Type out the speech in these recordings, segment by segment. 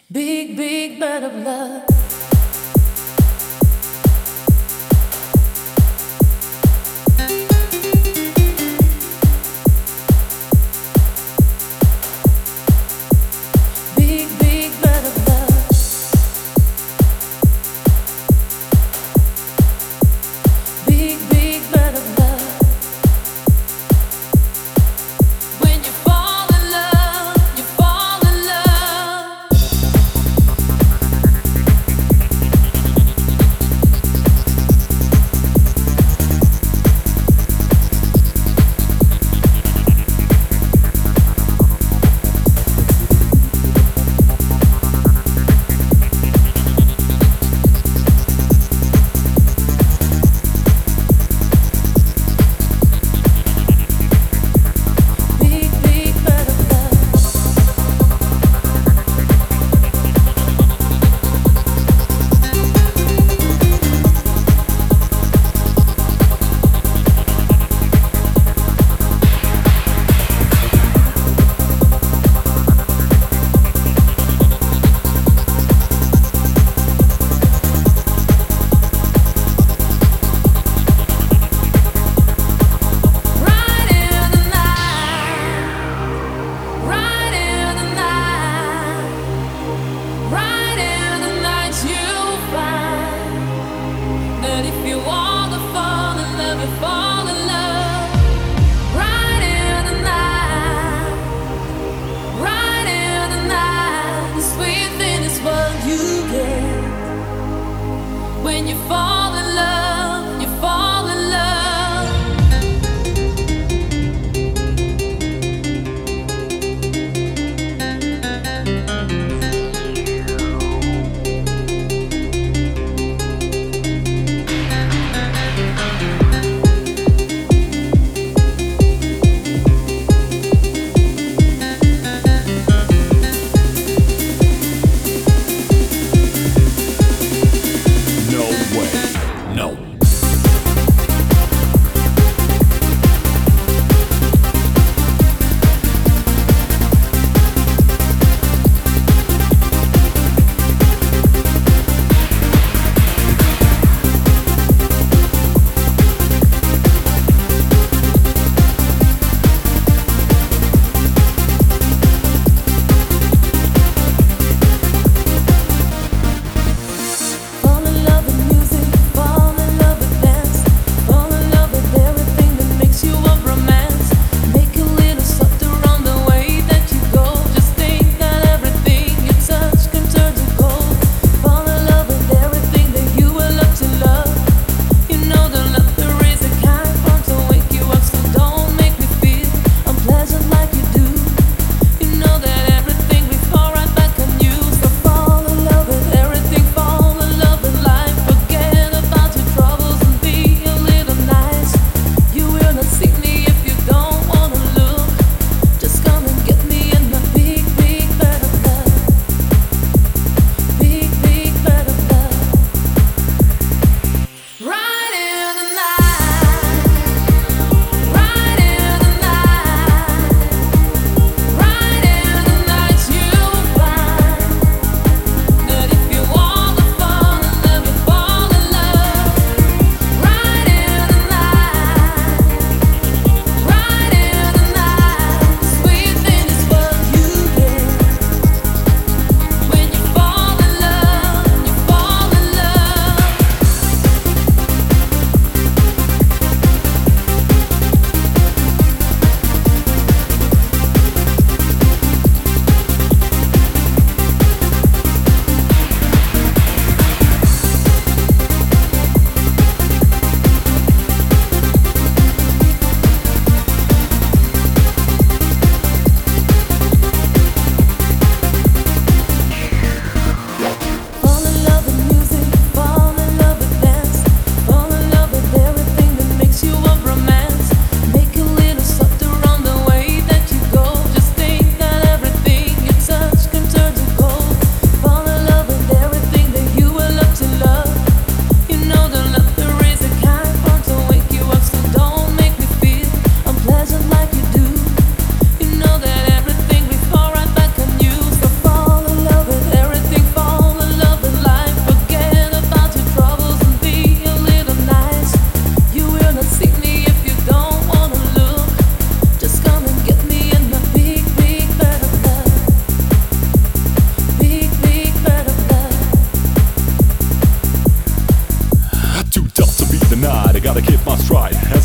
Big, big bed of love. Big, big bed of love. Big, big bed of love. When you fall in love, you fall in love.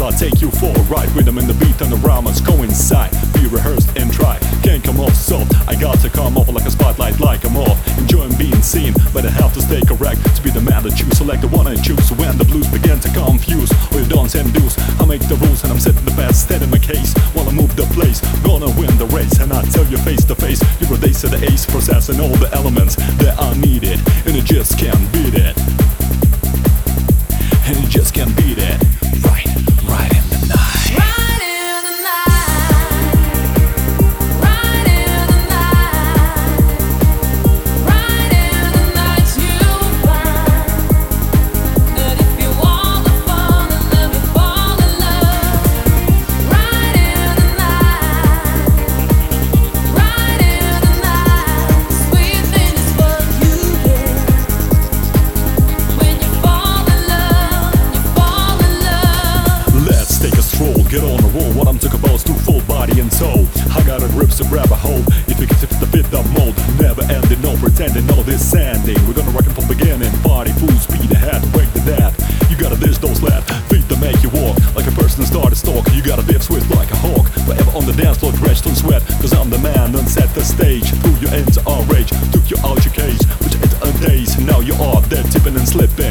I take you for a ride. Rhythm in the beat and the rhymes coincide. Be rehearsed and try, can't come off soft. I got to come off like a spotlight, like I'm off. Enjoying being seen, but I have to stay correct. To be the man that you select, the one I choose. So when the blues begin to confuse, or you don't and do's, I make the rules and I'm setting the best, steady my case while I move the place. Gonna win the race, and I tell you face to face, you're a days to the ace, processing all the elements that are needed, and you just can't beat it. And you just can't beat it. Right in the night. Right in the night. Right in the night. Right in the night you'll find that if you wanna fall in love, you fall in love. Right in the night. Right in the night. Sweet thing is what you get when you fall in love. You fall in love. Let's take a stroll, get on a roll. What I'm talking about is to full body and soul. I got a grip, so grab a hold. If you can fit the mold, never ending, no pretending, no descending. We're gonna rock it from beginning. Party full speed ahead, break the dead. You gotta dish those lad, feet to make you walk like a person that started stalk. You gotta dip swift like a hawk, forever on the dance floor, drenched in sweat. Cause I'm the man and set the stage. Threw you into our rage, took you out your cage, which ain't a days. Now you are dead, tipping and slipping.